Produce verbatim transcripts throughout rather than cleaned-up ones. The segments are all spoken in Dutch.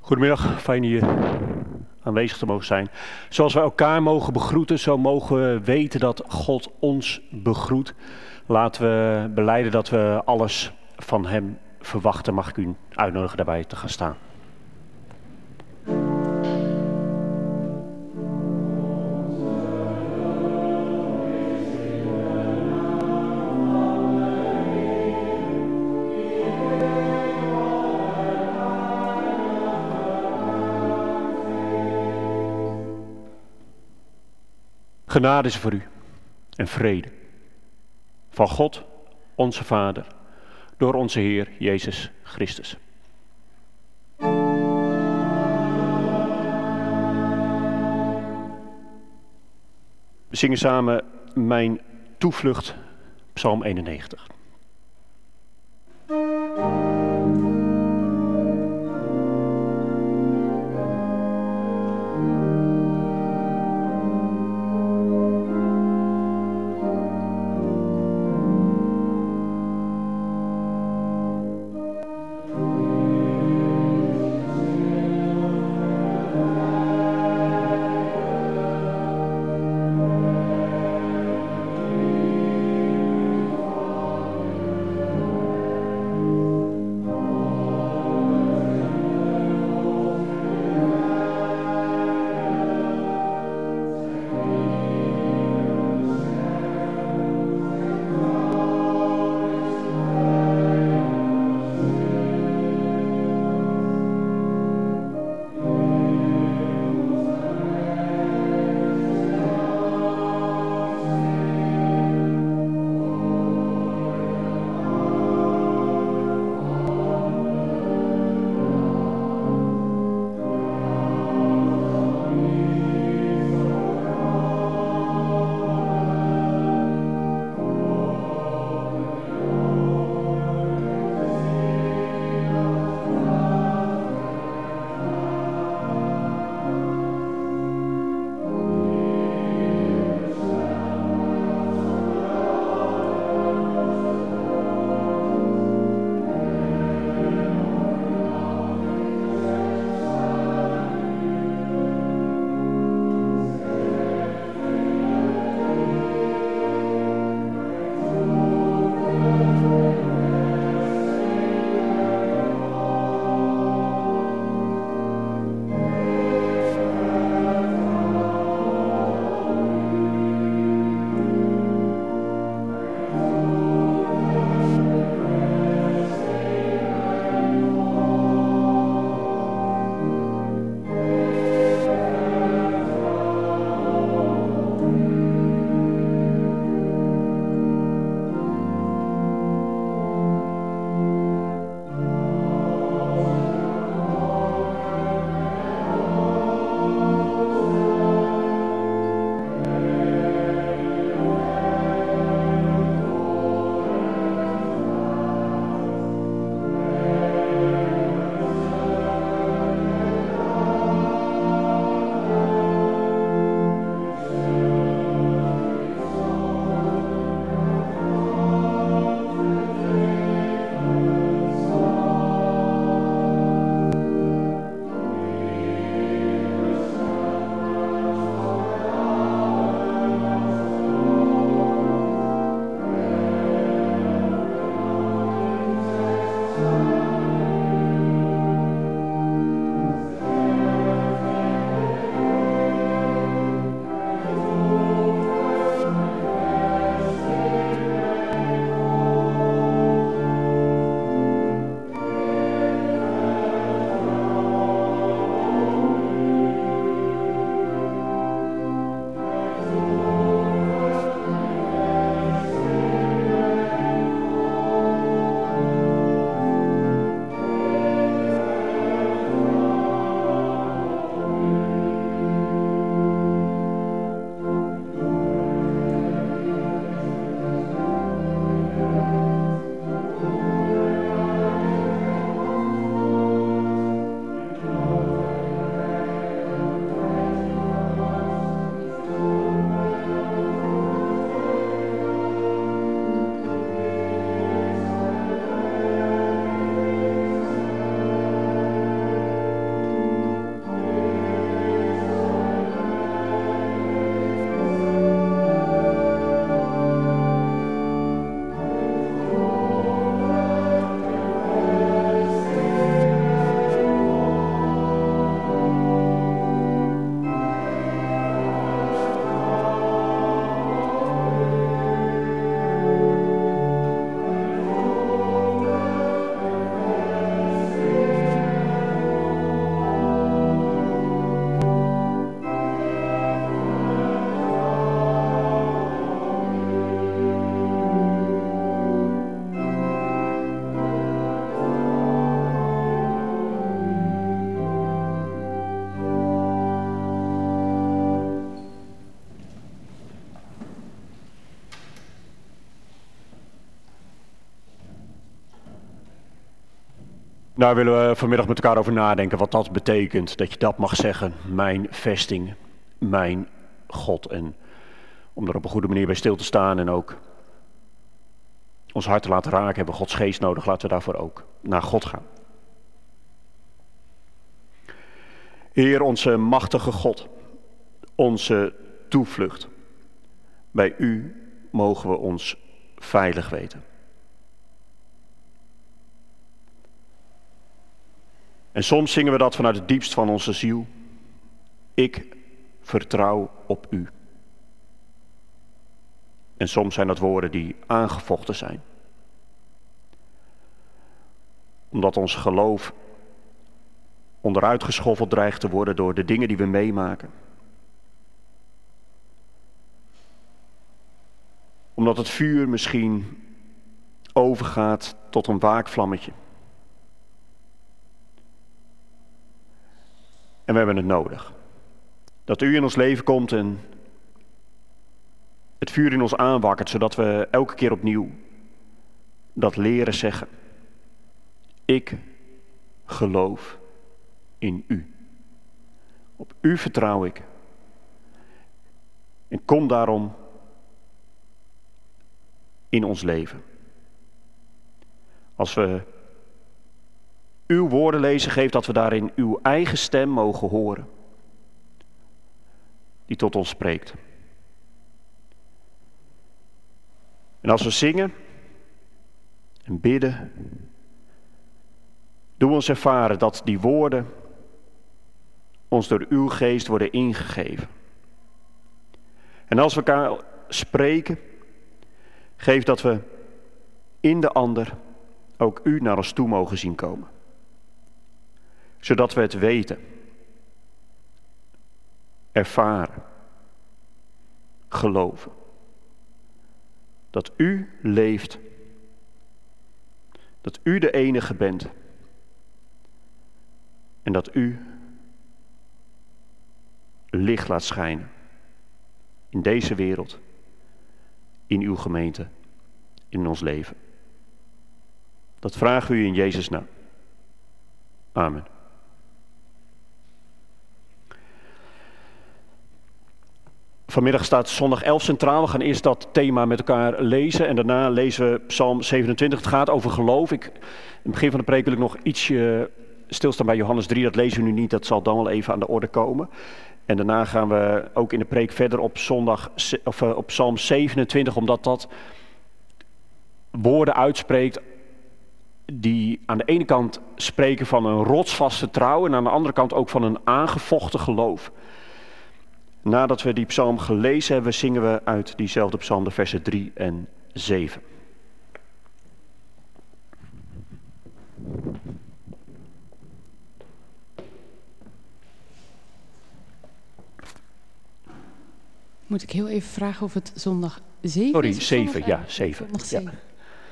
Goedemiddag, fijn hier aanwezig te mogen zijn. Zoals wij elkaar mogen begroeten, zo mogen we weten dat God ons begroet. Laten we belijden dat we alles van Hem verwachten. Mag ik u uitnodigen daarbij te gaan staan. Genade is voor u en vrede van God, onze Vader, door onze Heer Jezus Christus. We zingen samen Mijn toevlucht, Psalm eenennegentig. Daar willen we vanmiddag met elkaar over nadenken wat dat betekent. Dat je dat mag zeggen, mijn vesting, mijn God. En om er op een goede manier bij stil te staan en ook ons hart te laten raken, hebben we Gods geest nodig. Laten we daarvoor ook naar God gaan. Heer, onze machtige God, onze toevlucht. Bij u mogen we ons veilig weten. En soms zingen we dat vanuit het diepst van onze ziel. Ik vertrouw op u. En soms zijn dat woorden die aangevochten zijn. Omdat ons geloof onderuitgeschoffeld dreigt te worden door de dingen die we meemaken. Omdat het vuur misschien overgaat tot een waakvlammetje. En we hebben het nodig. Dat u in ons leven komt en het vuur in ons aanwakkert, zodat we elke keer opnieuw dat leren zeggen. Ik geloof in u. Op u vertrouw ik. En kom daarom in ons leven. Als we uw woorden lezen, geef dat we daarin uw eigen stem mogen horen. Die tot ons spreekt. En als we zingen en bidden, doe ons ervaren dat die woorden ons door uw geest worden ingegeven. En als we elkaar spreken, geef dat we in de ander ook u naar ons toe mogen zien komen. Zodat we het weten, ervaren, geloven. Dat u leeft, dat u de enige bent en dat u licht laat schijnen in deze wereld, in uw gemeente, in ons leven. Dat vragen we u in Jezus' naam. Amen. Vanmiddag staat zondag elf centraal. We gaan eerst dat thema met elkaar lezen en daarna lezen we Psalm zevenentwintig. Het gaat over geloof. Ik, in het begin van de preek wil ik nog ietsje stilstaan bij Johannes drie. Dat lezen we nu niet, dat zal dan wel even aan de orde komen. En daarna gaan we ook in de preek verder op, zondag, of, uh, op Psalm zevenentwintig, omdat dat woorden uitspreekt die aan de ene kant spreken van een rotsvast vertrouwen en aan de andere kant ook van een aangevochten geloof. Nadat we die psalm gelezen hebben, zingen we uit diezelfde psalm de versen drie en zeven. Moet ik heel even vragen of het zondag zeven Sorry, is? zeven, ja, zeven. Zondag zeven. Ja.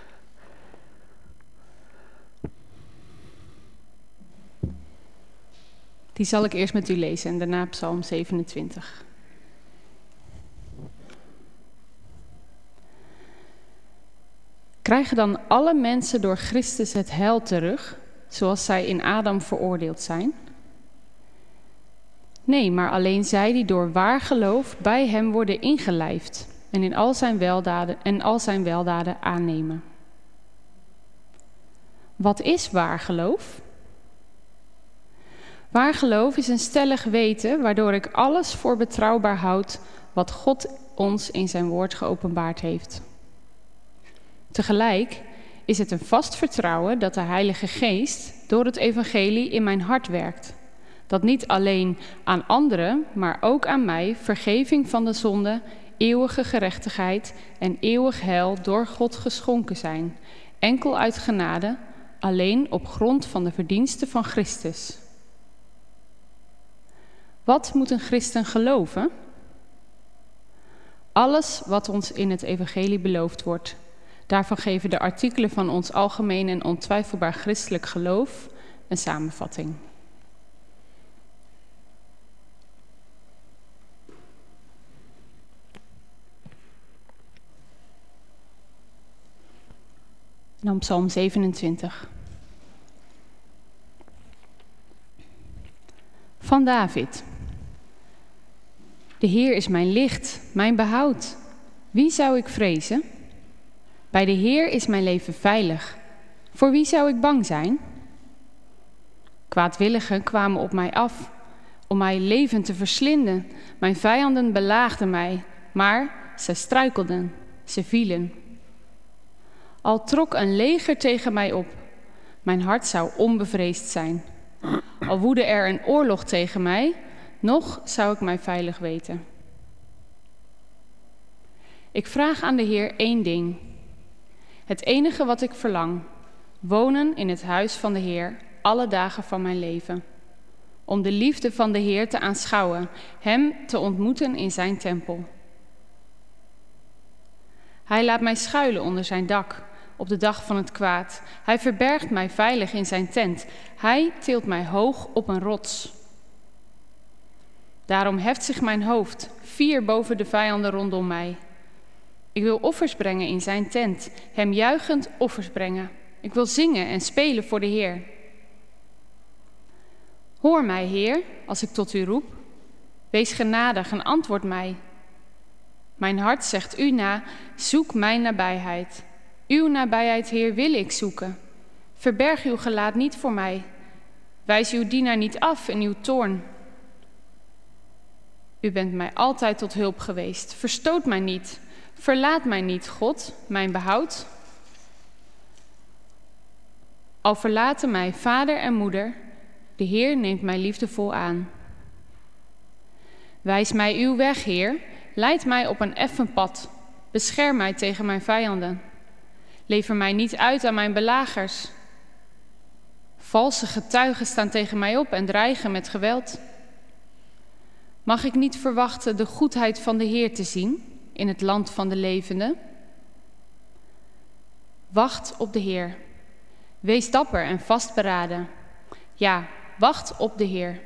Die zal ik eerst met u lezen en daarna Psalm zevenentwintig. Krijgen dan alle mensen door Christus het heil terug, zoals zij in Adam veroordeeld zijn? Nee, maar alleen zij die door waar geloof bij hem worden ingelijfd en in al zijn weldaden en al zijn weldaden aannemen. Wat is waar geloof? Waar geloof is een stellig weten, waardoor ik alles voor betrouwbaar houd wat God ons in zijn woord geopenbaard heeft. Tegelijk is het een vast vertrouwen dat de Heilige Geest door het evangelie in mijn hart werkt. Dat niet alleen aan anderen, maar ook aan mij vergeving van de zonde, eeuwige gerechtigheid en eeuwig heil door God geschonken zijn. Enkel uit genade, alleen op grond van de verdiensten van Christus. Wat moet een christen geloven? Alles wat ons in het evangelie beloofd wordt. Daarvan geven de artikelen van ons algemeen en ontwijfelbaar christelijk geloof een samenvatting. Dan Psalm zevenentwintig. Van David. De Heer is mijn licht, mijn behoud. Wie zou ik vrezen? Bij de Heer is mijn leven veilig. Voor wie zou ik bang zijn? Kwaadwilligen kwamen op mij af, om mij levend te verslinden. Mijn vijanden belaagden mij, maar zij struikelden, ze vielen. Al trok een leger tegen mij op, mijn hart zou onbevreesd zijn. Al woedde er een oorlog tegen mij, nog zou ik mij veilig weten. Ik vraag aan de Heer één ding. Het enige wat ik verlang, wonen in het huis van de Heer alle dagen van mijn leven. Om de liefde van de Heer te aanschouwen, hem te ontmoeten in zijn tempel. Hij laat mij schuilen onder zijn dak op de dag van het kwaad. Hij verbergt mij veilig in zijn tent. Hij tilt mij hoog op een rots. Daarom heft zich mijn hoofd, fier boven de vijanden rondom mij. Ik wil offers brengen in zijn tent, hem juichend offers brengen. Ik wil zingen en spelen voor de Heer. Hoor mij, Heer, als ik tot u roep. Wees genadig en antwoord mij. Mijn hart zegt u na, zoek mijn nabijheid. Uw nabijheid, Heer, wil ik zoeken. Verberg uw gelaat niet voor mij. Wijs uw dienaar niet af in uw toorn. U bent mij altijd tot hulp geweest. Verstoot mij niet. Verlaat mij niet, God, mijn behoud. Al verlaten mij vader en moeder, de Heer neemt mij liefdevol aan. Wijs mij uw weg, Heer. Leid mij op een effen pad. Bescherm mij tegen mijn vijanden. Lever mij niet uit aan mijn belagers. Valse getuigen staan tegen mij op en dreigen met geweld. Mag ik niet verwachten de goedheid van de Heer te zien in het land van de levenden? Wacht op de Heer. Wees dapper en vastberaden. Ja, wacht op de Heer.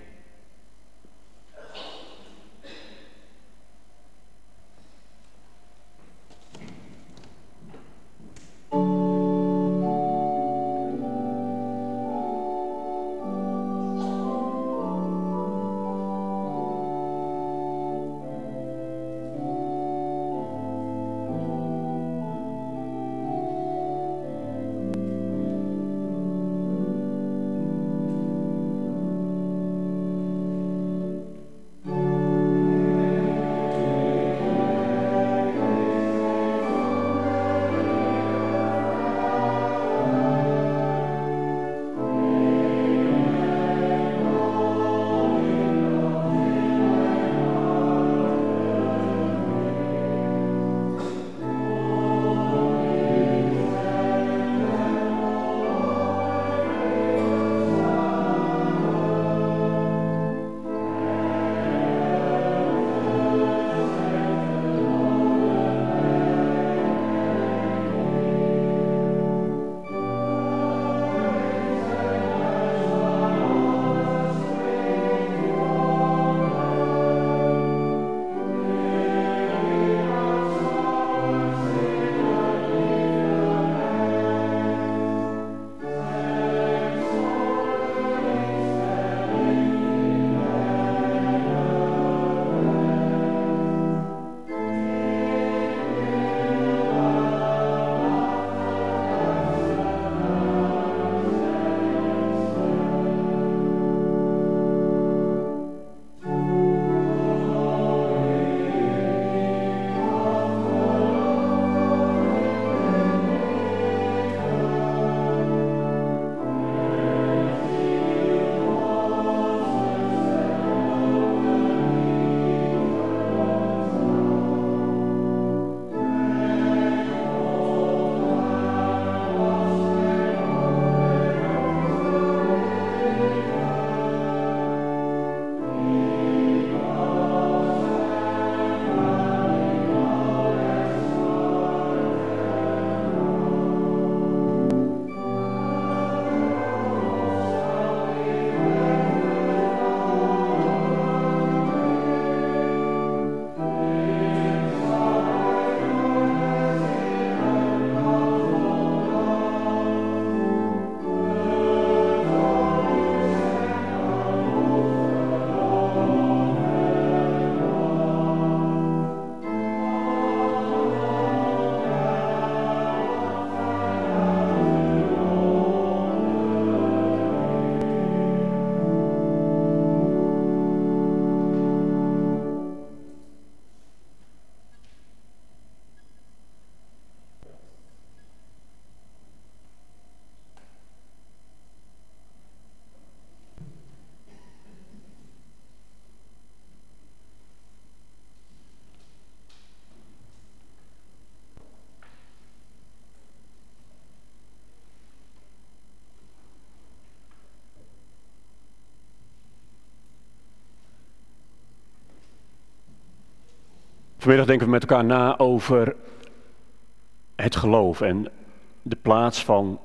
Vanmiddag denken we met elkaar na over het geloof en de plaats van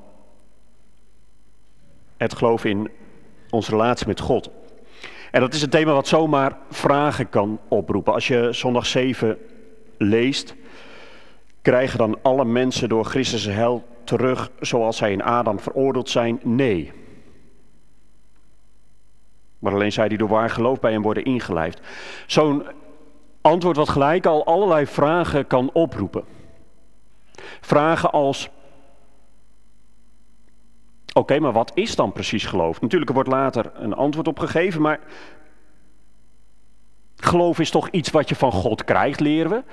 het geloof in onze relatie met God. En dat is een thema wat zomaar vragen kan oproepen. Als je zondag zeven leest, krijgen dan alle mensen door Christus' heil terug zoals zij in Adam veroordeeld zijn? Nee. Maar alleen zij die door waar geloof bij hem worden ingelijfd. Zo'n antwoord wat gelijk al allerlei vragen kan oproepen. Vragen als, oké, okay, maar wat is dan precies geloof? Natuurlijk, er wordt later een antwoord op gegeven, maar geloof is toch iets wat je van God krijgt, leren we.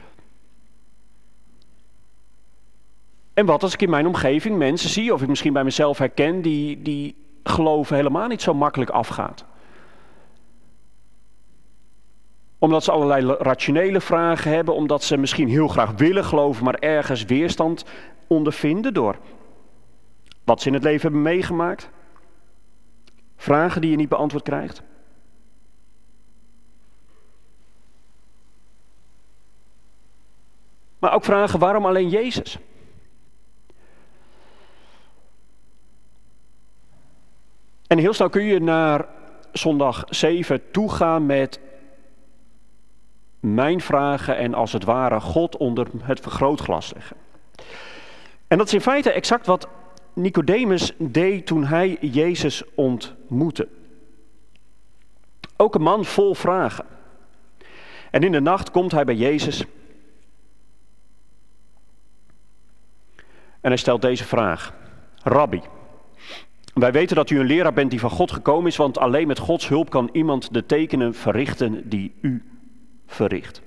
En wat als ik in mijn omgeving mensen zie, of ik misschien bij mezelf herken, die, die geloven helemaal niet zo makkelijk afgaat? Omdat ze allerlei rationele vragen hebben, omdat ze misschien heel graag willen geloven, maar ergens weerstand ondervinden door wat ze in het leven hebben meegemaakt. Vragen die je niet beantwoord krijgt. Maar ook vragen, waarom alleen Jezus? En heel snel kun je naar zondag zeven toegaan met mijn vragen en als het ware God onder het vergrootglas leggen. En dat is in feite exact wat Nicodemus deed toen hij Jezus ontmoette. Ook een man vol vragen. En in de nacht komt hij bij Jezus. En hij stelt deze vraag. Rabbi, wij weten dat u een leraar bent die van God gekomen is, want alleen met Gods hulp kan iemand de tekenen verrichten die u verricht.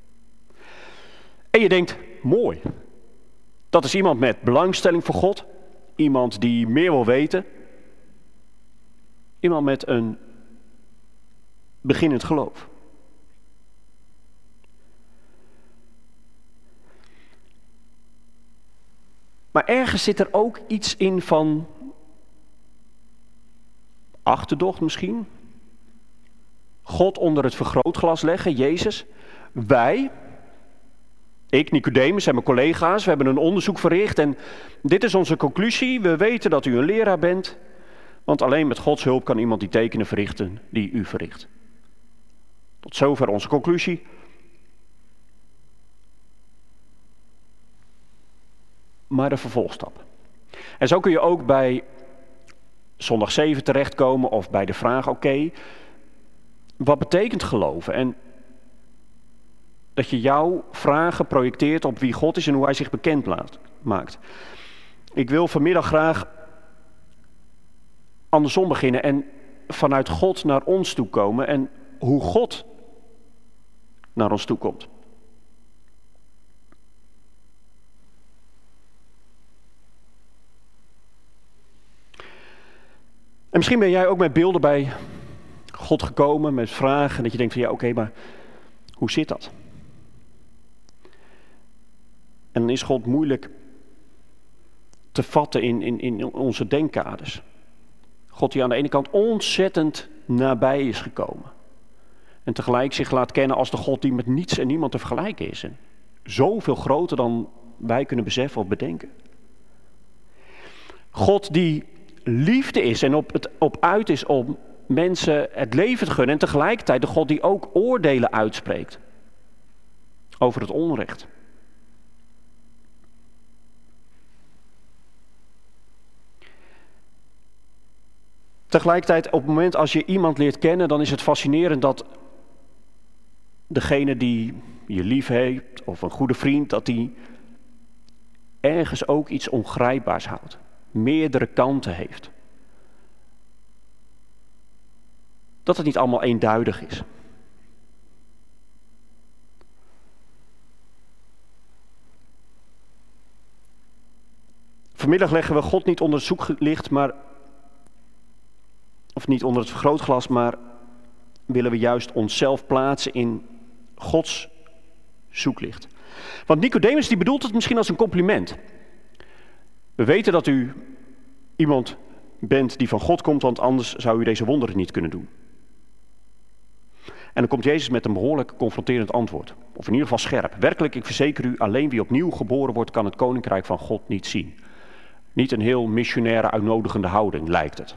En je denkt, mooi. Dat is iemand met belangstelling voor God. Iemand die meer wil weten. Iemand met een beginnend geloof. Maar ergens zit er ook iets in van achterdocht misschien. God onder het vergrootglas leggen, Jezus. Wij, ik, Nicodemus en mijn collega's, we hebben een onderzoek verricht en dit is onze conclusie. We weten dat u een leraar bent, want alleen met Gods hulp kan iemand die tekenen verrichten die u verricht. Tot zover onze conclusie. Maar de vervolgstap. En zo kun je ook bij zondag zeven terechtkomen of bij de vraag, oké, okay, wat betekent geloven? En dat je jouw vragen projecteert op wie God is en hoe hij zich bekend laat, maakt. Ik wil vanmiddag graag andersom beginnen en vanuit God naar ons toe komen en hoe God naar ons toe komt. En misschien ben jij ook met beelden bij God gekomen, met vragen, dat je denkt van ja, oké, okay, maar hoe zit dat? En dan is God moeilijk te vatten in, in, in onze denkkaders. God die aan de ene kant ontzettend nabij is gekomen. En tegelijk zich laat kennen als de God die met niets en niemand te vergelijken is. En zoveel groter dan wij kunnen beseffen of bedenken. God die liefde is en op, het, op uit is om mensen het leven te gunnen. En tegelijkertijd de God die ook oordelen uitspreekt over het onrecht. Tegelijkertijd, op het moment als je iemand leert kennen, dan is het fascinerend dat degene die je lief heeft, of een goede vriend, dat die ergens ook iets ongrijpbaars houdt. Meerdere kanten heeft. Dat het niet allemaal eenduidig is. Vanmiddag leggen we God niet onder het zoeklicht, maar of niet onder het vergrootglas, maar willen we juist onszelf plaatsen in Gods zoeklicht. Want Nicodemus die bedoelt het misschien als een compliment. We weten dat u iemand bent die van God komt, want anders zou u deze wonderen niet kunnen doen. En dan komt Jezus met een behoorlijk confronterend antwoord. Of in ieder geval scherp. Werkelijk, ik verzeker u, alleen wie opnieuw geboren wordt, kan het koninkrijk van God niet zien. Niet een heel missionaire, uitnodigende houding, lijkt het.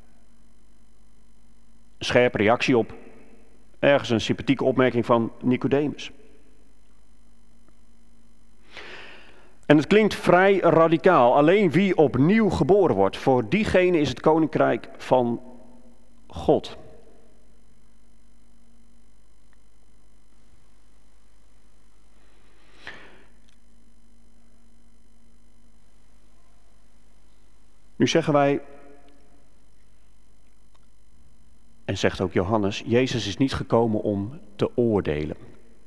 Een scherpe reactie op ergens een sympathieke opmerking van Nicodemus. En het klinkt vrij radicaal. Alleen wie opnieuw geboren wordt, voor diegene is het koninkrijk van God. Nu zeggen wij, en zegt ook Johannes, Jezus is niet gekomen om te oordelen.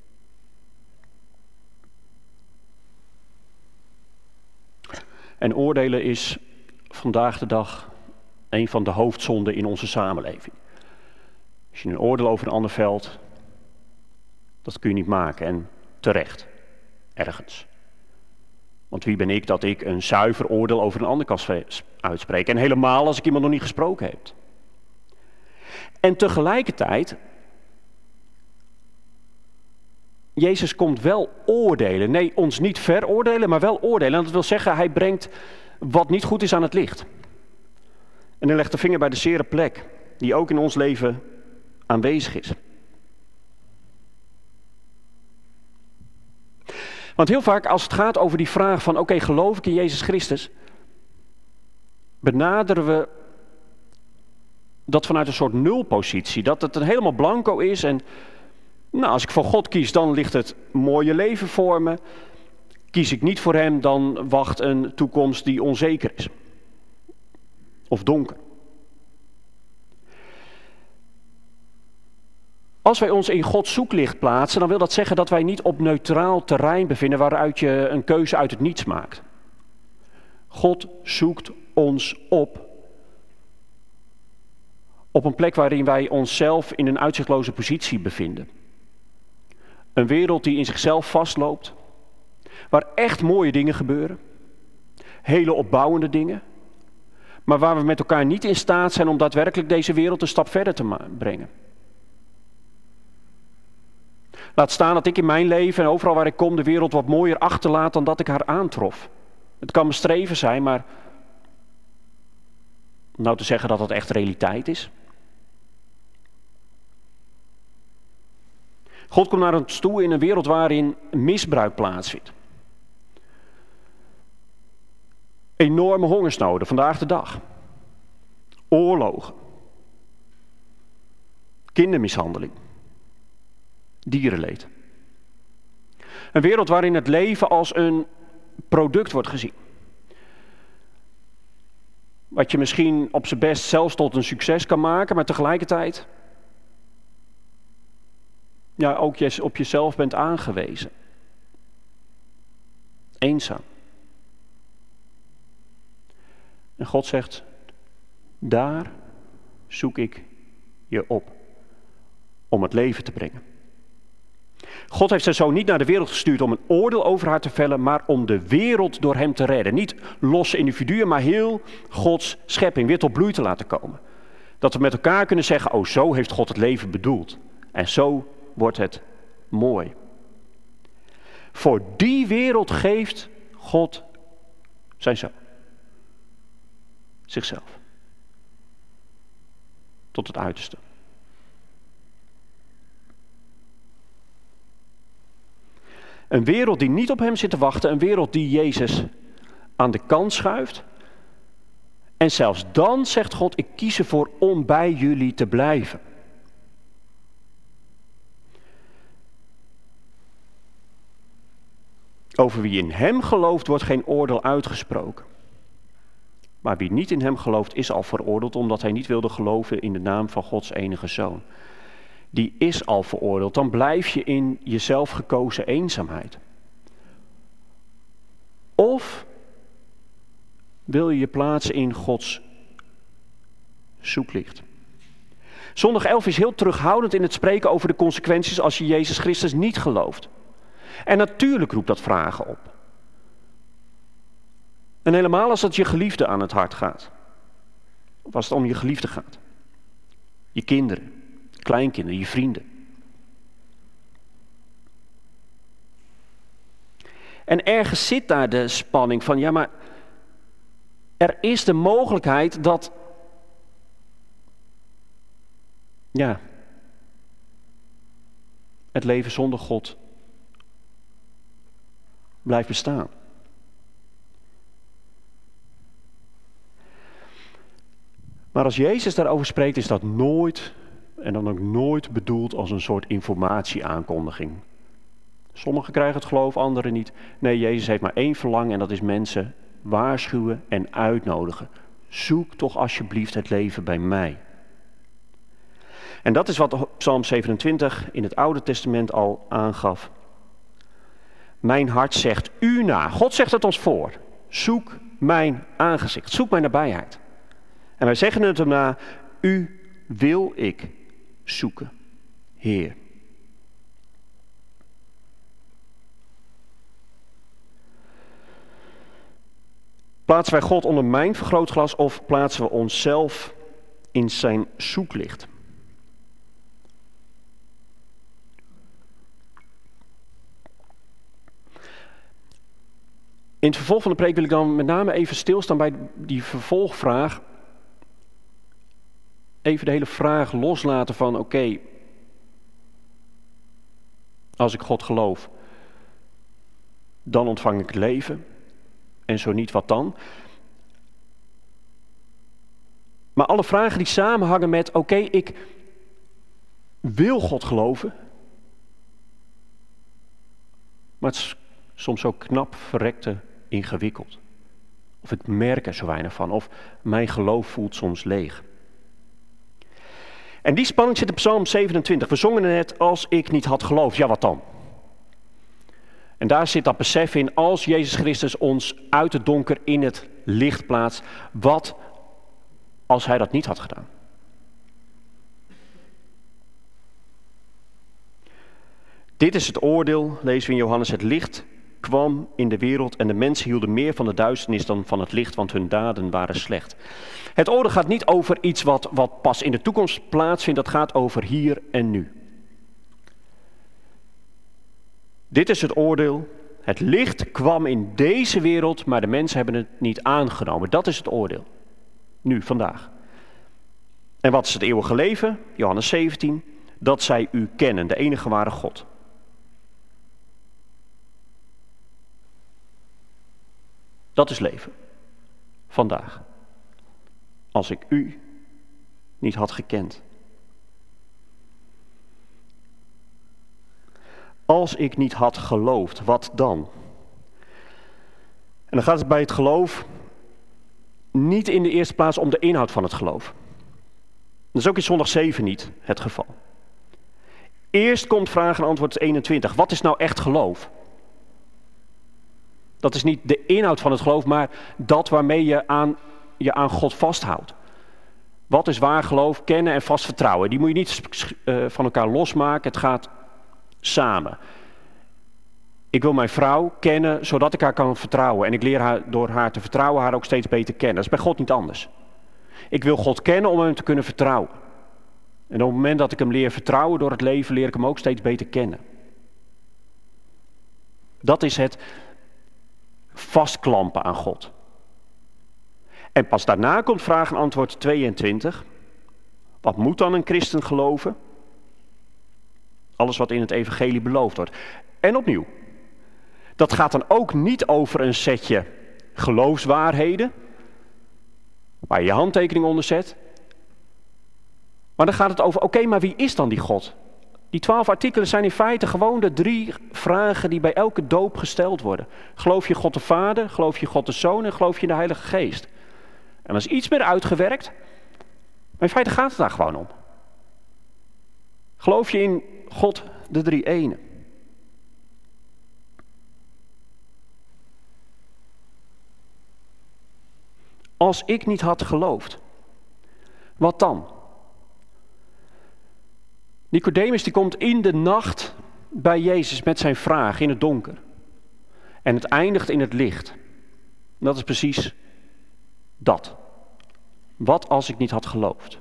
En oordelen is vandaag de dag een van de hoofdzonden in onze samenleving. Als je een oordeel over een ander velt, dat kun je niet maken en terecht, ergens. Want wie ben ik dat ik een zuiver oordeel over een ander kan uitspreken? En helemaal als ik iemand nog niet gesproken heb. En tegelijkertijd, Jezus komt wel oordelen. Nee, ons niet veroordelen, maar wel oordelen. En dat wil zeggen, hij brengt wat niet goed is aan het licht. En hij legt de vinger bij de zere plek, die ook in ons leven aanwezig is. Want heel vaak als het gaat over die vraag van, oké, okay, geloof ik in Jezus Christus, benaderen we dat vanuit een soort nulpositie. Dat het een helemaal blanco is en nou, als ik voor God kies, dan ligt het mooie leven voor me. Kies ik niet voor hem, dan wacht een toekomst die onzeker is. Of donker. Als wij ons in Gods zoeklicht plaatsen, dan wil dat zeggen dat wij niet op neutraal terrein bevinden waaruit je een keuze uit het niets maakt. God zoekt ons op. Op een plek waarin wij onszelf in een uitzichtloze positie bevinden. Een wereld die in zichzelf vastloopt. Waar echt mooie dingen gebeuren. Hele opbouwende dingen. Maar waar we met elkaar niet in staat zijn om daadwerkelijk deze wereld een stap verder te ma- brengen. Laat staan dat ik in mijn leven en overal waar ik kom de wereld wat mooier achterlaat dan dat ik haar aantrof. Het kan mijn streven zijn, maar om nou te zeggen dat dat echt realiteit is. God komt naar ons toe in een wereld waarin misbruik plaatsvindt. Enorme hongersnoden vandaag de dag. Oorlogen. Kindermishandeling. Dierenleed. Een wereld waarin het leven als een product wordt gezien. Wat je misschien op zijn best zelfs tot een succes kan maken, maar tegelijkertijd ja, ook je op jezelf bent aangewezen. Eenzaam. En God zegt, daar zoek ik je op om het leven te brengen. God heeft zijn zoon niet naar de wereld gestuurd om een oordeel over haar te vellen, maar om de wereld door hem te redden. Niet losse individuen, maar heel Gods schepping weer tot bloei te laten komen. Dat we met elkaar kunnen zeggen, oh zo heeft God het leven bedoeld. En zo wordt het mooi. Voor die wereld geeft God zijn zoon. Zichzelf. Tot het uiterste. Een wereld die niet op hem zit te wachten. Een wereld die Jezus aan de kant schuift. En zelfs dan zegt God, ik kies ervoor om bij jullie te blijven. Over wie in hem gelooft wordt geen oordeel uitgesproken. Maar wie niet in hem gelooft is al veroordeeld omdat hij niet wilde geloven in de naam van Gods enige zoon. Die is al veroordeeld. Dan blijf je in jezelf gekozen eenzaamheid. Of wil je je plaatsen in Gods zoeklicht. Zondag elf is heel terughoudend in het spreken over de consequenties als je Jezus Christus niet gelooft. En natuurlijk roept dat vragen op. En helemaal als het je geliefde aan het hart gaat. Of als het om je geliefde gaat. Je kinderen, kleinkinderen, je vrienden. En ergens zit daar de spanning van, ja maar er is de mogelijkheid dat, ja, het leven zonder God blijft bestaan. Maar als Jezus daarover spreekt, is dat nooit, en dan ook nooit bedoeld als een soort informatieaankondiging. Sommigen krijgen het geloof, anderen niet. Nee, Jezus heeft maar één verlangen en dat is mensen waarschuwen en uitnodigen. Zoek toch alsjeblieft het leven bij mij. En dat is wat Psalm zevenentwintig in het Oude Testament al aangaf. Mijn hart zegt u na. God zegt het ons voor. Zoek mijn aangezicht. Zoek mijn nabijheid. En wij zeggen het hem na. U wil ik zoeken, Heer. Plaatsen wij God onder mijn vergrootglas of plaatsen we onszelf in zijn zoeklicht? In het vervolg van de preek wil ik dan met name even stilstaan bij die vervolgvraag. Even de hele vraag loslaten van oké, okay, als ik God geloof, dan ontvang ik het leven. En zo niet, wat dan? Maar alle vragen die samenhangen met oké, okay, ik wil God geloven. Maar het is soms zo knap verrekte ingewikkeld. Of ik merk er zo weinig van. Of mijn geloof voelt soms leeg. En die spanning zit in Psalm zevenentwintig. We zongen net, als ik niet had geloofd. Ja, wat dan? En daar zit dat besef in, als Jezus Christus ons uit het donker in het licht plaatst. Wat als hij dat niet had gedaan? Dit is het oordeel, lezen we in Johannes, het licht kwam in de wereld en de mensen hielden meer van de duisternis dan van het licht, want hun daden waren slecht. Het oordeel gaat niet over iets wat, wat pas in de toekomst plaatsvindt, dat gaat over hier en nu. Dit is het oordeel. Het licht kwam in deze wereld, maar de mensen hebben het niet aangenomen. Dat is het oordeel. Nu, vandaag. En wat is het eeuwige leven? Johannes zeventien. Dat zij u kennen, de enige ware God. Dat is leven. Vandaag. Als ik u niet had gekend. Als ik niet had geloofd, wat dan? En dan gaat het bij het geloof niet in de eerste plaats om de inhoud van het geloof. Dat is ook in zondag zeven niet het geval. Eerst komt vraag en antwoord eenentwintig. Wat is nou echt geloof? Dat is niet de inhoud van het geloof, maar dat waarmee je aan, je aan God vasthoudt. Wat is waar geloof? Kennen en vast vertrouwen. Die moet je niet uh, van elkaar losmaken. Het gaat samen. Ik wil mijn vrouw kennen, zodat ik haar kan vertrouwen. En ik leer haar door haar te vertrouwen, haar ook steeds beter kennen. Dat is bij God niet anders. Ik wil God kennen om hem te kunnen vertrouwen. En op het moment dat ik hem leer vertrouwen door het leven, leer ik hem ook steeds beter kennen. Dat is het vastklampen aan God. En pas daarna komt vraag en antwoord tweeëntwintig. Wat moet dan een christen geloven? Alles wat in het evangelie beloofd wordt. En opnieuw, dat gaat dan ook niet over een setje geloofswaarheden, waar je je handtekening onder zet. Maar dan gaat het over, oké, okay, maar wie is dan die God? Die twaalf artikelen zijn in feite gewoon de drie vragen die bij elke doop gesteld worden. Geloof je God de Vader, geloof je God de Zoon en geloof je in de Heilige Geest? En dat is iets meer uitgewerkt, maar in feite gaat het daar gewoon om. Geloof je in God de drie ene? Als ik niet had geloofd, wat dan? Nicodemus die komt in de nacht bij Jezus met zijn vraag in het donker. En het eindigt in het licht. Dat is precies dat. Wat als ik niet had geloofd?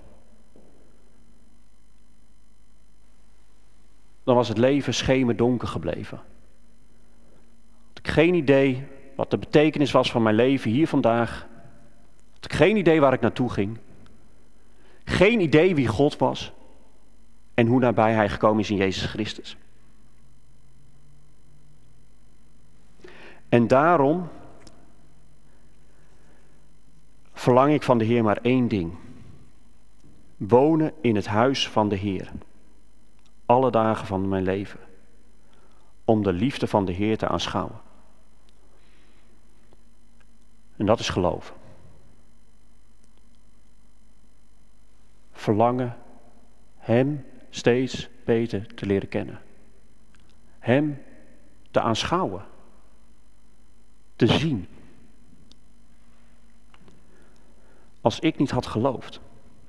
Dan was het leven schemerdonker gebleven. Had ik geen idee wat de betekenis was van mijn leven hier vandaag. Had ik geen idee waar ik naartoe ging. Geen idee wie God was. En hoe nabij hij gekomen is in Jezus Christus. En daarom verlang ik van de Heer maar één ding. Wonen in het huis van de Heer. Alle dagen van mijn leven. Om de liefde van de Heer te aanschouwen. En dat is geloven. Verlangen Hem steeds beter te leren kennen. Hem te aanschouwen. Te zien. Als ik niet had geloofd.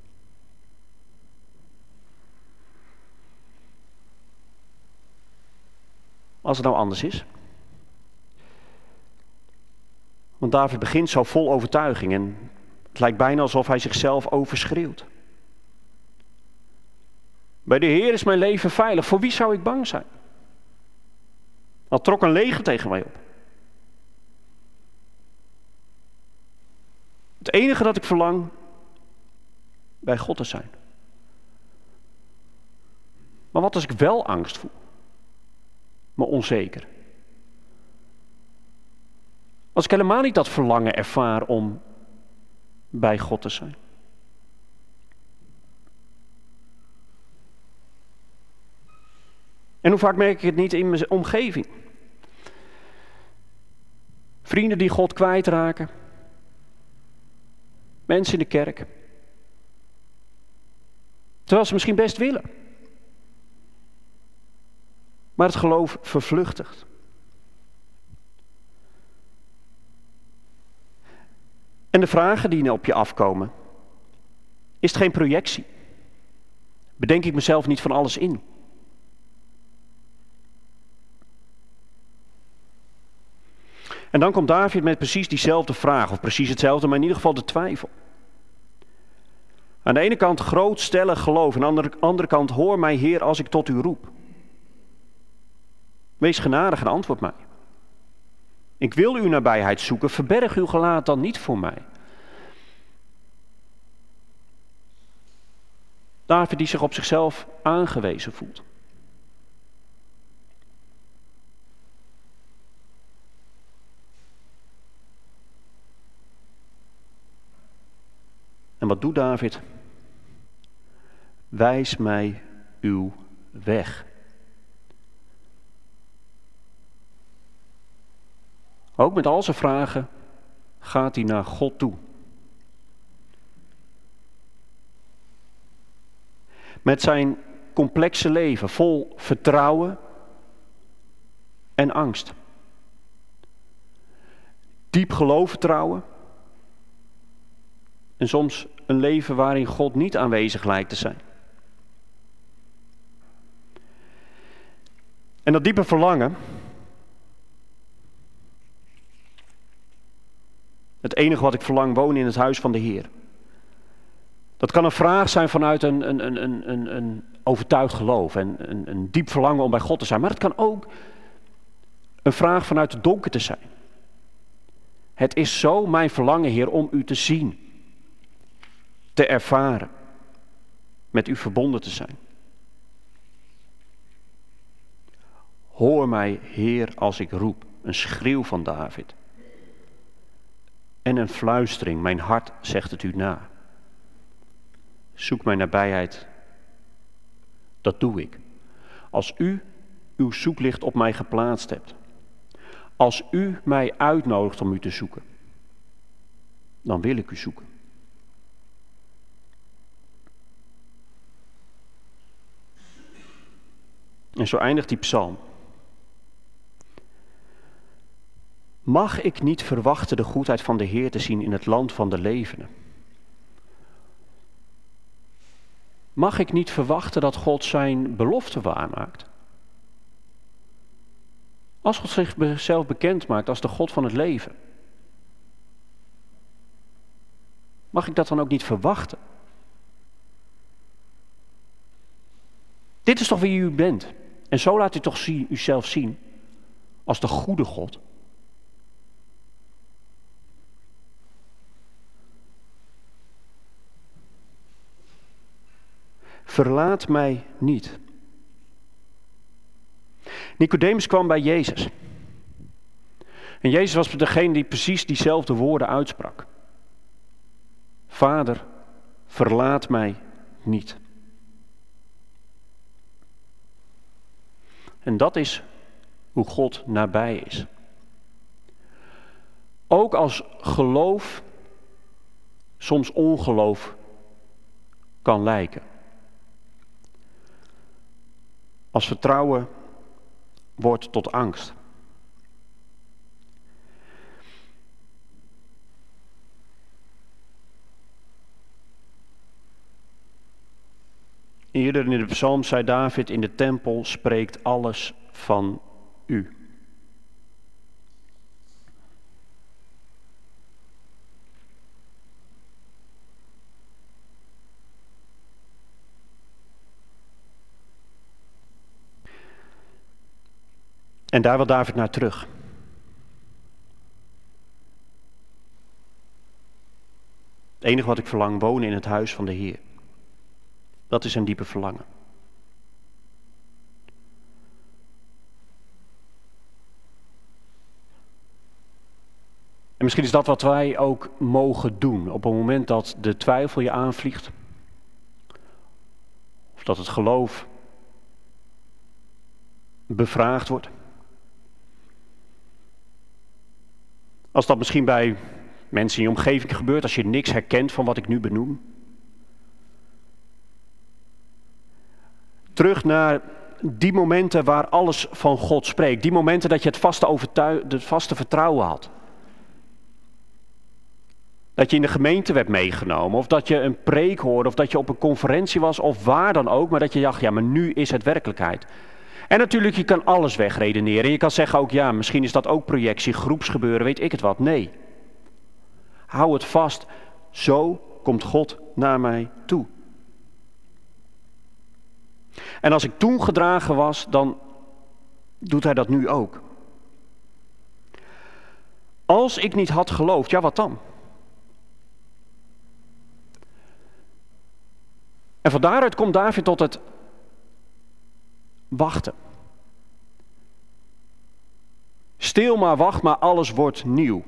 Als het nou anders is. Want David begint zo vol overtuiging en het lijkt bijna alsof hij zichzelf overschreeuwt. Bij de Heer is mijn leven veilig. Voor wie zou ik bang zijn? Al trok een leger tegen mij op. Het enige dat ik verlang, bij God te zijn. Maar wat als ik wel angst voel? Me onzeker. Als ik helemaal niet dat verlangen ervaar om bij God te zijn. En hoe vaak merk ik het niet in mijn omgeving? Vrienden die God kwijtraken. Mensen in de kerk. Terwijl ze misschien best willen. Maar het geloof vervluchtigt. En de vragen die op je afkomen. Is het geen projectie? Bedenk ik mezelf niet van alles in? En dan komt David met precies diezelfde vraag, of precies hetzelfde, maar in ieder geval de twijfel. Aan de ene kant groot stellig geloof, en aan de andere kant hoor mij Heer als ik tot u roep. Wees genadig en antwoord mij. Ik wil uw nabijheid zoeken, verberg uw gelaat dan niet voor mij. David die zich op zichzelf aangewezen voelt. En wat doet David? Wijs mij uw weg. Ook met al zijn vragen gaat hij naar God toe. Met zijn complexe leven vol vertrouwen en angst. Diep geloof vertrouwen. En soms een leven waarin God niet aanwezig lijkt te zijn. En dat diepe verlangen. Het enige wat ik verlang, wonen in het huis van de Heer. Dat kan een vraag zijn vanuit een, een, een, een, een overtuigd geloof. En een, een diep verlangen om bij God te zijn. Maar het kan ook een vraag vanuit het donker te zijn. Het is zo mijn verlangen, Heer, om u te zien. Te ervaren. Met u verbonden te zijn. Hoor mij, Heer, als ik roep. Een schreeuw van David. En een fluistering, mijn hart zegt het u na. Zoek mijn nabijheid. Dat doe ik. Als u uw zoeklicht op mij geplaatst hebt. Als u mij uitnodigt om u te zoeken. Dan wil ik u zoeken. En zo eindigt die psalm. Mag ik niet verwachten de goedheid van de Heer te zien in het land van de levenden? Mag ik niet verwachten dat God zijn belofte waarmaakt? Als God zichzelf bekend maakt als de God van het leven. Mag ik dat dan ook niet verwachten? Dit is toch wie u bent. En zo laat u toch uzelf zien als de goede God. verlaat mij niet. Nicodemus kwam bij Jezus. En Jezus was degene die precies diezelfde woorden uitsprak. Vader, verlaat mij niet. En dat is hoe God nabij is. Ook als geloof soms ongeloof kan lijken. Als vertrouwen wordt tot angst. Eerder in de psalm zei David, in de tempel spreekt alles van u. En daar wil David naar terug. Het enige wat ik verlang, wonen in het huis van de Heer. Dat is een diepe verlangen. En misschien is dat wat wij ook mogen doen op het moment dat de twijfel je aanvliegt. Of dat het geloof bevraagd wordt. Als dat misschien bij mensen in je omgeving gebeurt, als je niks herkent van wat ik nu benoem. Terug naar die momenten waar alles van God spreekt. Die momenten dat je het vaste, overtuig, het vaste vertrouwen had. Dat je in de gemeente werd meegenomen. Of dat je een preek hoorde. Of dat je op een conferentie was. Of waar dan ook. Maar dat je dacht, ja, maar nu is het werkelijkheid. En natuurlijk, je kan alles wegredeneren. Je kan zeggen ook, ja, misschien is dat ook projectie, groepsgebeuren, weet ik het wat. Nee. Hou het vast. Zo komt God naar mij toe. En als ik toen gedragen was, dan doet hij dat nu ook. Als ik niet had geloofd, ja, wat dan? En van daaruit komt David tot het wachten. Stil maar, wacht maar, alles wordt nieuw.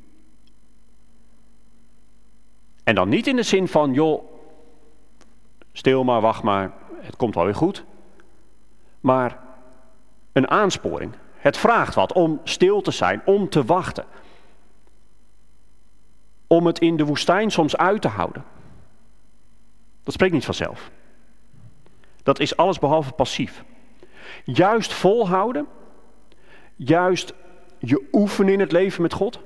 En dan niet in de zin van, joh, stil maar, wacht maar, het komt wel weer goed. Maar een aansporing. Het vraagt wat om stil te zijn, om te wachten. Om het in de woestijn soms uit te houden. Dat spreekt niet vanzelf. Dat is alles behalve passief. Juist volhouden. Juist je oefenen in het leven met God.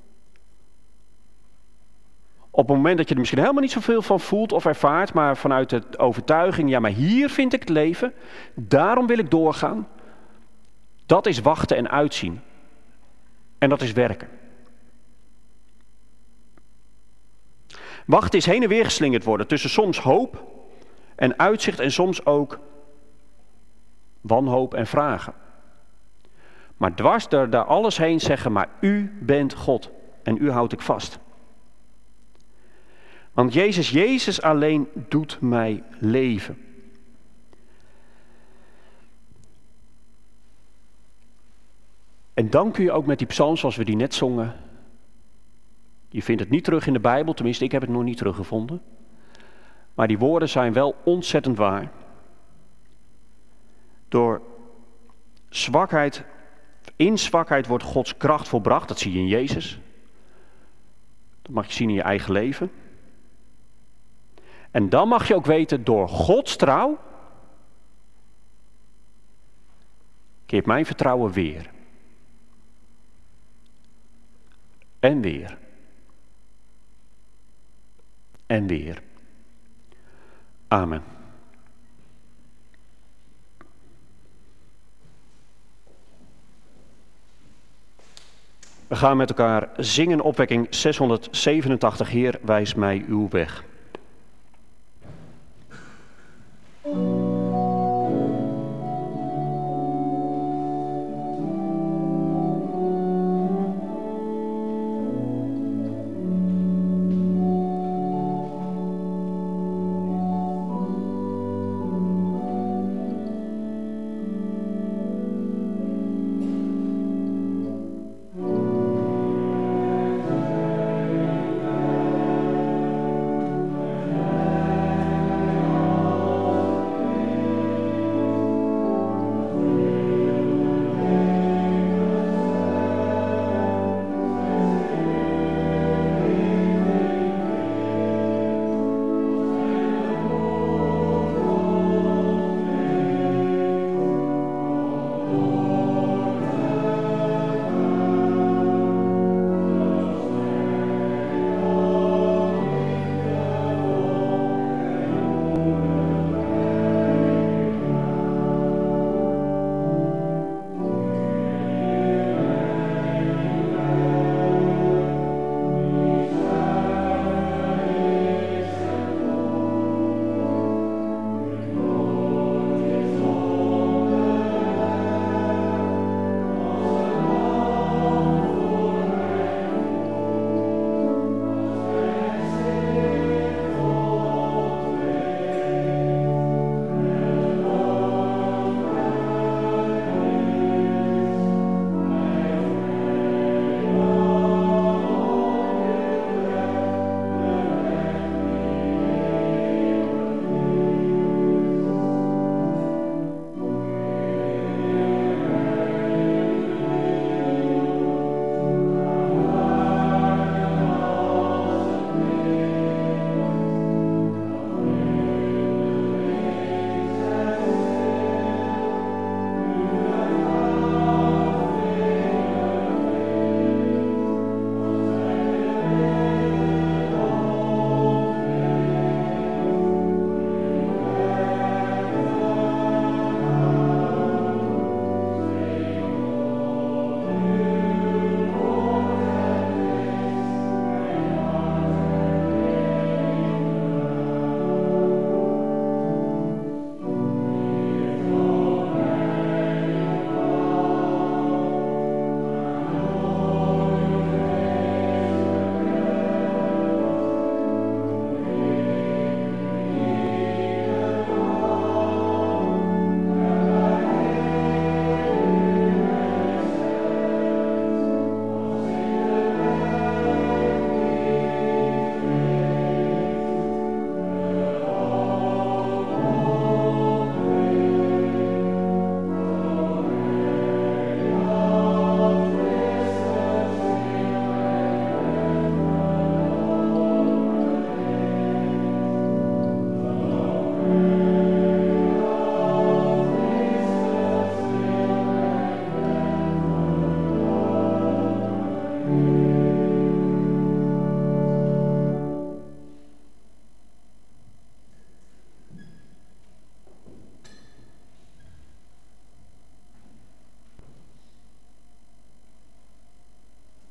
Op het moment dat je er misschien helemaal niet zoveel van voelt of ervaart, maar vanuit de overtuiging, ja, maar hier vind ik het leven, daarom wil ik doorgaan. Dat is wachten en uitzien. En dat is werken. Wachten is heen en weer geslingerd worden tussen soms hoop en uitzicht en soms ook wanhoop en vragen. Maar dwars door daar alles heen zeggen, maar u bent God en u houdt ik vast. Want Jezus, Jezus alleen doet mij leven. En dan kun je ook met die psalm zoals we die net zongen. Je vindt het niet terug in de Bijbel, tenminste ik heb het nog niet teruggevonden. Maar die woorden zijn wel ontzettend waar. Door zwakheid, in zwakheid wordt Gods kracht volbracht. Dat zie je in Jezus. Dat mag je zien in je eigen leven. En dan mag je ook weten, door Gods trouw keert mijn vertrouwen weer. En weer. En weer. Amen. We gaan met elkaar zingen opwekking zeshonderdzevenentachtig. Heer, wijs mij uw weg.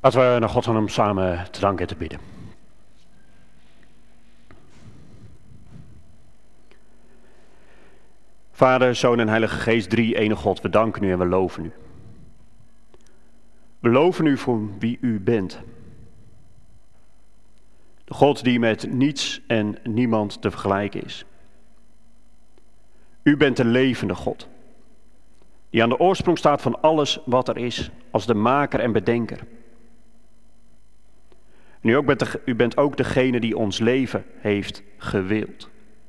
Laten we naar God gaan om samen te danken en te bidden. Vader, Zoon en Heilige Geest, drie enige God, we danken u en we loven u. We loven u voor wie u bent. De God die met niets en niemand te vergelijken is. U bent de levende God, die aan de oorsprong staat van alles wat er is, als de maker en bedenker. En u, ook bent de, u bent ook degene die ons leven heeft gewild.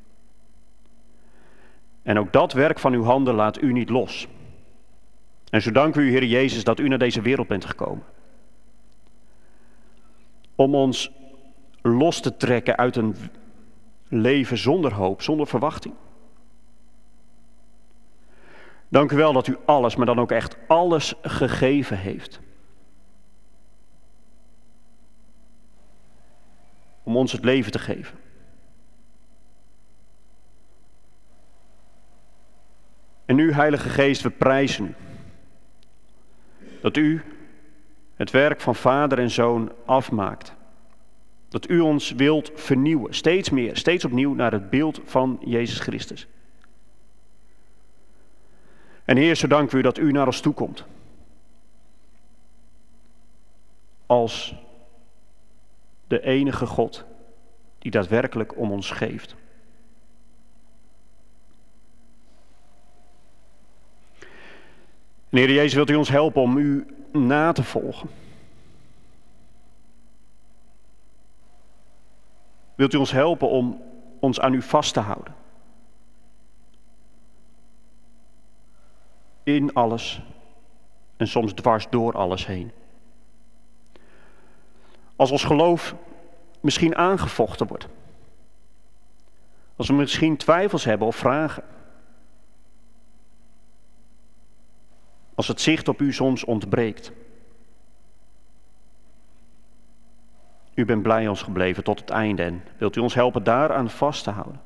En ook dat werk van uw handen laat u niet los. En zo danken we u, Heer Jezus, dat u naar deze wereld bent gekomen. Om ons los te trekken uit een leven zonder hoop, zonder verwachting. Dank u wel dat u alles, maar dan ook echt alles gegeven heeft. Om ons het leven te geven. En nu, Heilige Geest, we prijzen u. Dat u het werk van Vader en Zoon afmaakt. Dat u ons wilt vernieuwen, steeds meer, steeds opnieuw naar het beeld van Jezus Christus. En Heer, zo danken we u dat u naar ons toe komt. Als de enige God die daadwerkelijk om ons geeft. En Heer Jezus, wilt u ons helpen om u na te volgen? Wilt u ons helpen om ons aan u vast te houden? In alles en soms dwars door alles heen. Als ons geloof misschien aangevochten wordt. Als we misschien twijfels hebben of vragen. Als het zicht op u soms ontbreekt. U bent bij ons gebleven tot het einde en wilt u ons helpen daaraan vast te houden.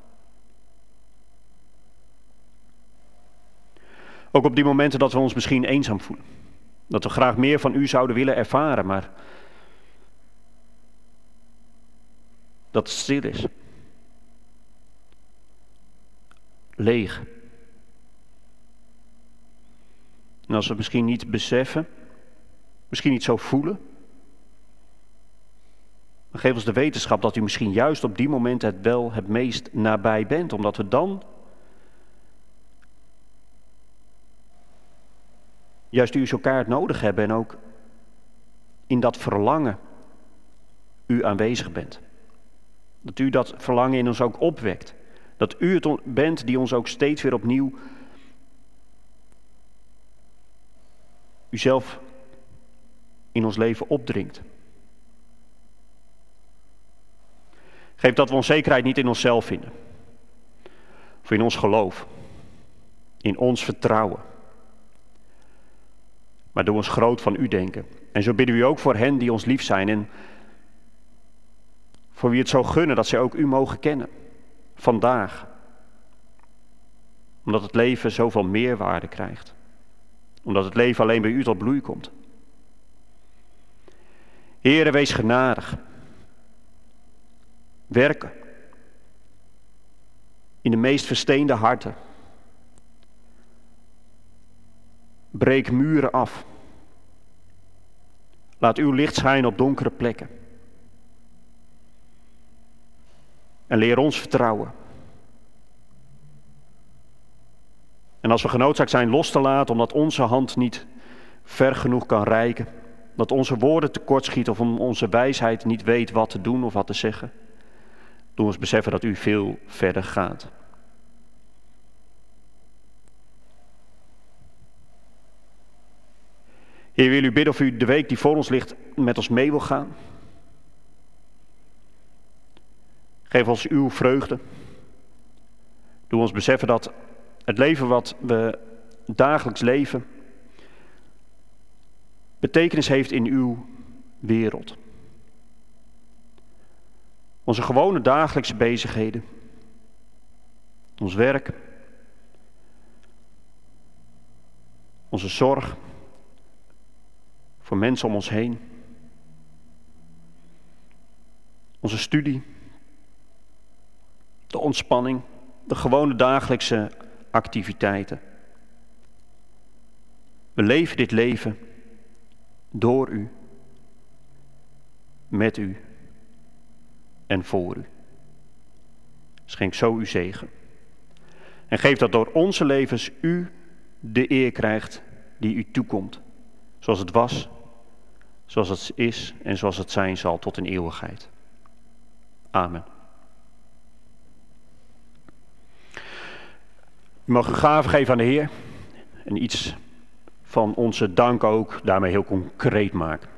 Ook op die momenten dat we ons misschien eenzaam voelen. Dat we graag meer van u zouden willen ervaren, maar dat het stil is. Leeg. En als we het misschien niet beseffen, misschien niet zo voelen, dan geef ons de wetenschap dat u misschien juist op die momenten het wel het meest nabij bent, omdat we dan juist u elkaar nodig hebben en ook in dat verlangen u aanwezig bent. Dat u dat verlangen in ons ook opwekt. Dat u het bent die ons ook steeds weer opnieuw uzelf in ons leven opdringt. Geef dat we onzekerheid niet in onszelf vinden. Of in ons geloof. In ons vertrouwen. Maar doe ons groot van u denken. En zo bidden we u ook voor hen die ons lief zijn. En voor wie het zo gunnen dat zij ook u mogen kennen. Vandaag. Omdat het leven zoveel meerwaarde krijgt. Omdat het leven alleen bij u tot bloei komt. Heere, wees genadig. Werken. In de meest versteende harten. Breek muren af. Laat uw licht schijnen op donkere plekken. En leer ons vertrouwen. En als we genoodzaakt zijn los te laten omdat onze hand niet ver genoeg kan reiken, dat onze woorden tekortschieten of om onze wijsheid niet weet wat te doen of wat te zeggen, doe ons beseffen dat u veel verder gaat. Heer, wil u bidden of u de week die voor ons ligt met ons mee wil gaan. Geef ons uw vreugde. Doe ons beseffen dat het leven wat we dagelijks leven betekenis heeft in uw wereld. Onze gewone dagelijkse bezigheden. Ons werk. Onze zorg. Voor mensen om ons heen. onze studie, de ontspanning, de gewone dagelijkse activiteiten. We leven dit leven door u, met u en voor u. Schenk zo uw zegen. En geef dat door onze levens u de eer krijgt die u toekomt. Zoals het was, zoals het is en zoals het zijn zal tot in eeuwigheid. Amen. U mag uw gave geven aan de Heer en iets van onze dank ook daarmee heel concreet maken.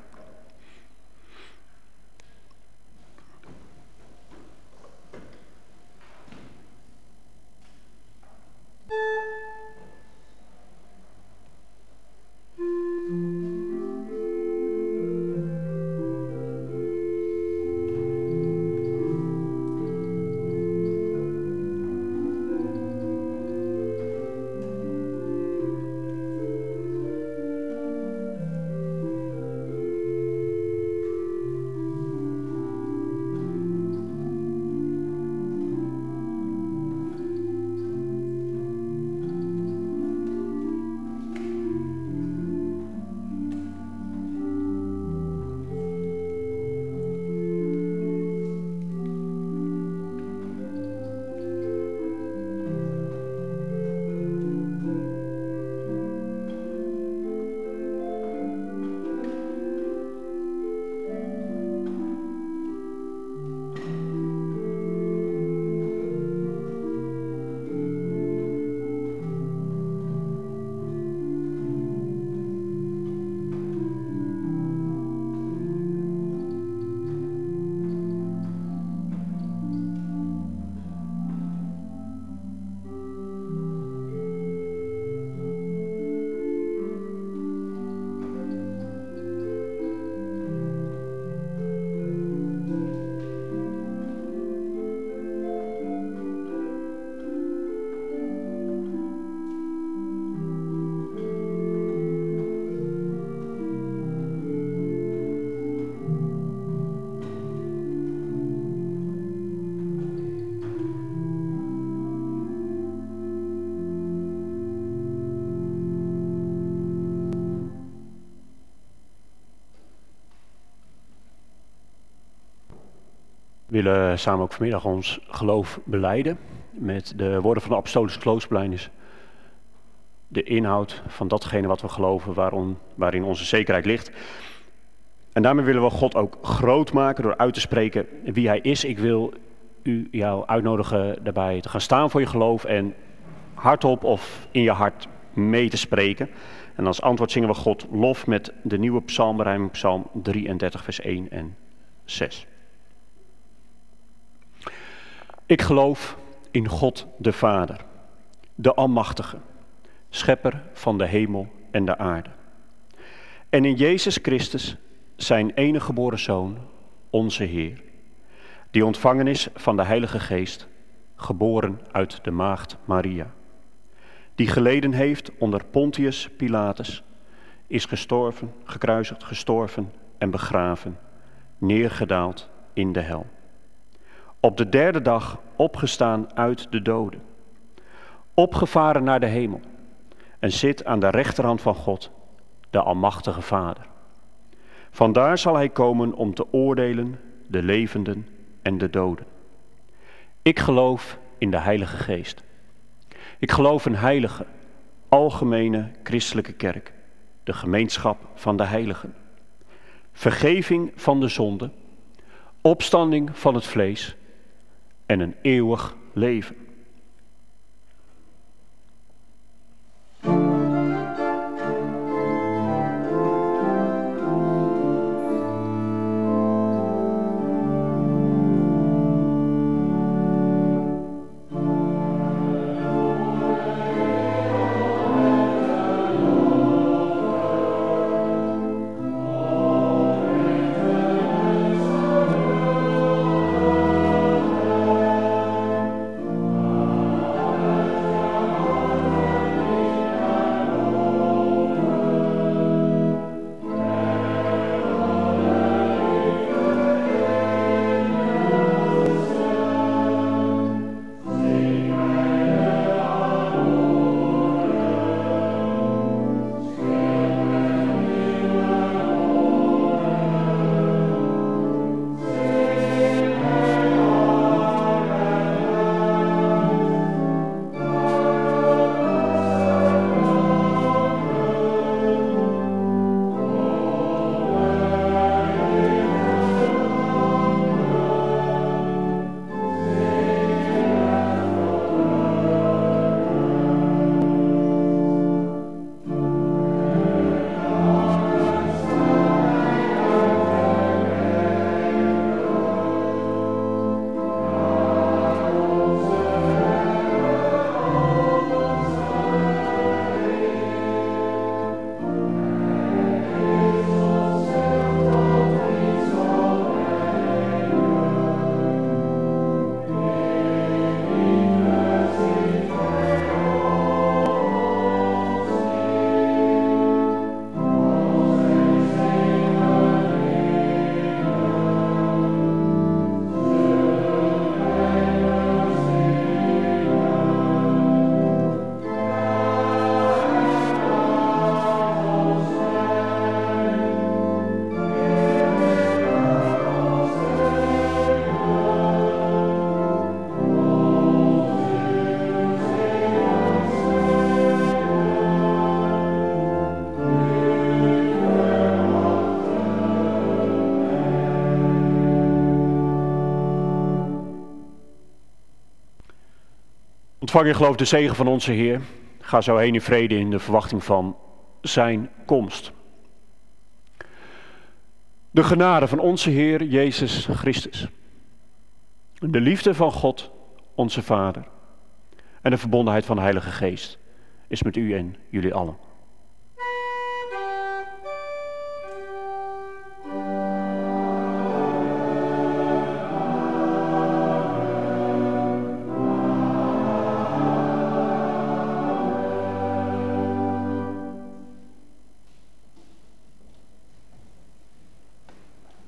We willen samen ook vanmiddag ons geloof belijden met de woorden van de apostolische geloofsbelijdenis. De inhoud van datgene wat we geloven, waarom, waarin onze zekerheid ligt. En daarmee willen we God ook groot maken door uit te spreken wie Hij is. Ik wil u jou uitnodigen daarbij te gaan staan voor je geloof en hardop of in je hart mee te spreken. En als antwoord zingen we God lof met de nieuwe psalmrijming, psalm drieëndertig, vers één en zes. Ik geloof in God de Vader, de Almachtige, schepper van de hemel en de aarde. En in Jezus Christus, zijn enige geboren Zoon, onze Heer, die ontvangen is van de Heilige Geest, geboren uit de maagd Maria, die geleden heeft onder Pontius Pilatus, is gestorven, gekruisigd, gestorven en begraven, neergedaald in de hel. Op de derde dag opgestaan uit de doden, opgevaren naar de hemel en zit aan de rechterhand van God, de Almachtige Vader. Vandaar zal hij komen om te oordelen de levenden en de doden. Ik geloof in de Heilige Geest. Ik geloof een heilige, algemene christelijke kerk, de gemeenschap van de heiligen. Vergeving van de zonde, opstanding van het vlees en een eeuwig leven. Ontvang in geloof de zegen van onze Heer. Ga zo heen in vrede in de verwachting van zijn komst. De genade van onze Heer Jezus Christus. De liefde van God, onze Vader. En de verbondenheid van de Heilige Geest is met u en jullie allen.